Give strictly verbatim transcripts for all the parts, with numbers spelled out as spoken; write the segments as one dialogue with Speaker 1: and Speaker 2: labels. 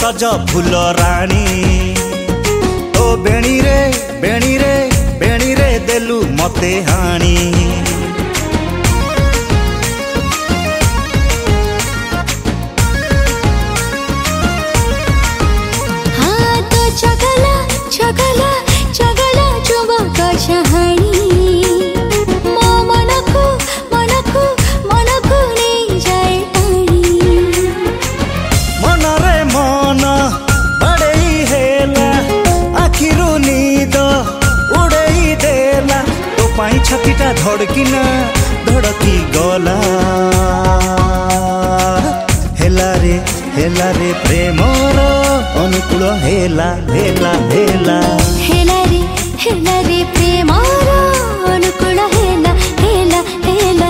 Speaker 1: सज फूल राणी तो बेणी रे बेणी रे बेणी रे देलु मते हाणी
Speaker 2: हाँ तो चगला चगला चगला चुबक चाहणी मो मनकु मनकु मनकु नहीं जाए टाणी
Speaker 1: मन रे मन बड़ई हेला आखिरु नीद उड़ई देला तो पाई छातीटा धड़किना धड़की गला हेला रे हेला रे प्रेमर अनुकूल हेला हेला हेला
Speaker 2: हेला रे हेला रे प्रेमर अनुकूल हेला हेला हेला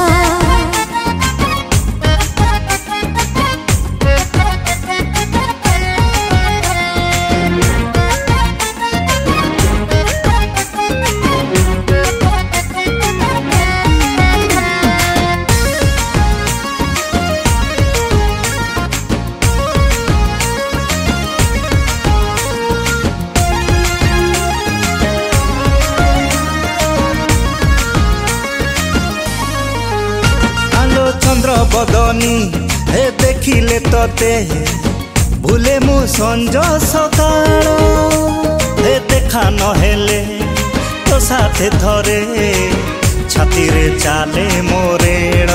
Speaker 1: चंद्र बदनी हे देखिले तते भूले मु संज सकाळ हे देखा नहेले तो साथे थरे छाती रे चाले मोरेड़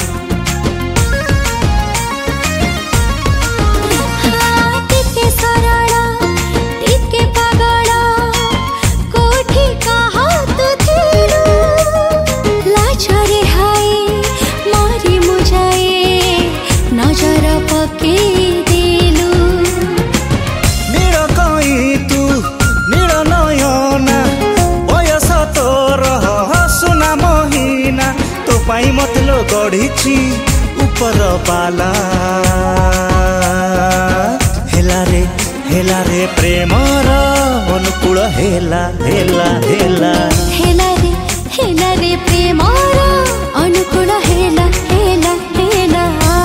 Speaker 1: पाई मतलो गढ़ी ऊपर पाला हेला रे हेला रे प्रेमर अनुकूल हेला हेला हेला
Speaker 2: हेला रे हेला रे प्रेमर अनुकूल हेला हेला हेला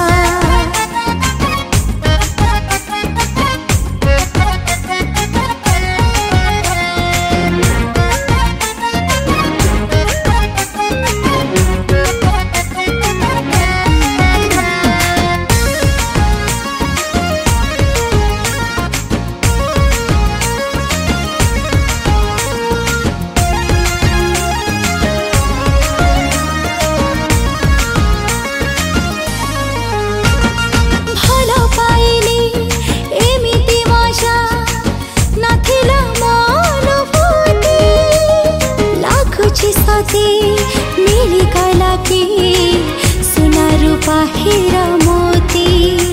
Speaker 2: मिली कला की सुना रूपा हीरा मोती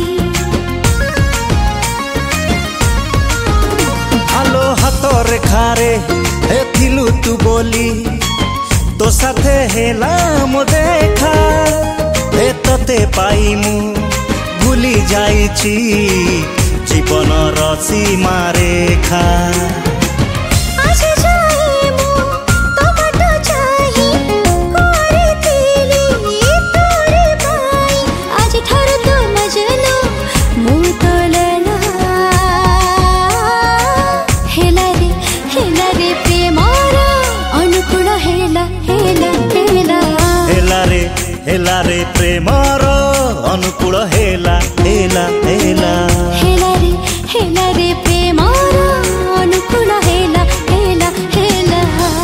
Speaker 1: आलो हाथ रेखा रे हे थिलु तू बोली तो साथे हेला मो देखा हे तते पाई मु भूली जाइछि जीवन रसी मारेखा हेला रे प्रेमर अनुकूल हेला हेला हेला
Speaker 2: हेला रे हेला रे प्रेमर अनुकूल हेला हेला हेला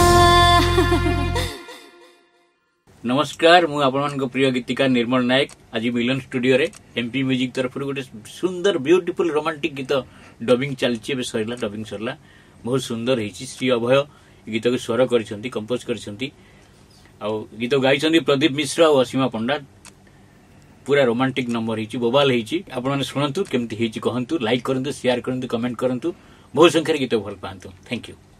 Speaker 3: नमस्कार मु आपण प्रिय गीतिकार निर्मल नायक आज मिलन स्टूडियो रे एमपी म्यूजिक तरफ गोटे सुंदर ब्यूटीफुल रोमांटिक गीत डबिंग चलची सरला डबिंग सरला बहुत सुंदर होती श्री अभय गीत को स्वर कर कंपोज कर गीत गाई प्रदीप मिश्र और असीमा पंडा पूरा रोमांटिक नंबर होती बोबाल होती आपने शुणु केमती कहतु लाइक करूँ शेयर करूँ कमेंट करूँ बहुत संख्यार गीत भल पातु थैंक यू।